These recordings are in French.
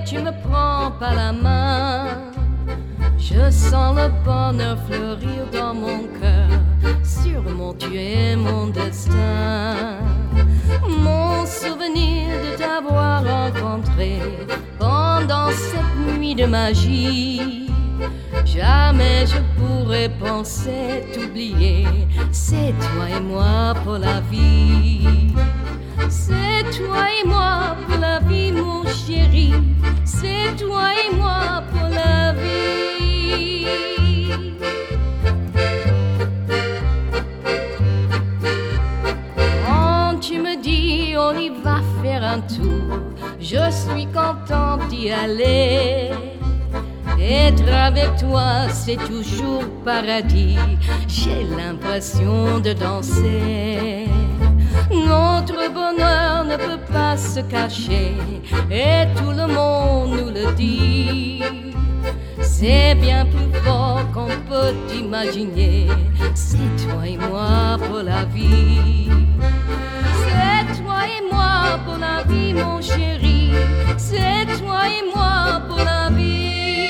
tu me prends par la main. Je sens le bonheur fleurir dans mon cœur. Sûrement tu es mon destin. Mon souvenir de t'avoir rencontré pendant cette nuit de magie. Jamais je pourrais penser t'oublier. C'est toi et moi pour la vie. C'est toi et moi pour la vie, mon chéri. C'est toi et moi pour la vie. Quand tu me dis on y va faire un tour, je suis contente d'y aller. Être avec toi, c'est toujours paradis. J'ai l'impression de danser. Notre bonheur ne peut pas se cacher et tout le monde nous le dit. C'est bien plus fort qu'on peut imaginer. C'est toi et moi pour la vie. C'est toi et moi pour la vie, mon chéri. C'est toi et moi pour la vie.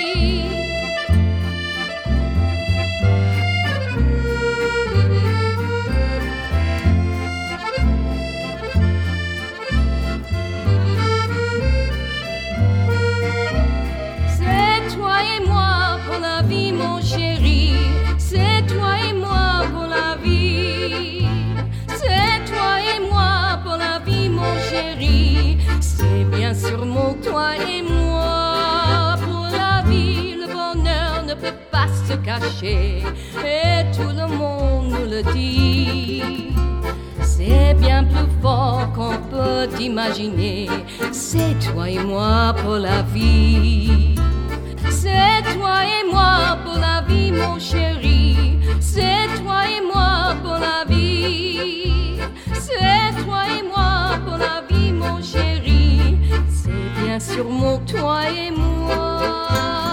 Mon chéri, c'est toi et moi pour la vie. C'est toi et moi pour la vie, mon chéri. C'est bien sûrement toi et moi pour la vie. Le bonheur ne peut pas se cacher et tout le monde nous le dit. C'est bien plus fort qu'on peut imaginer. C'est toi et moi pour la vie. C'est toi et moi pour la vie, mon chéri. C'est toi et moi pour la vie. C'est toi et moi pour la vie, mon chéri. C'est bien sûrement toi et moi.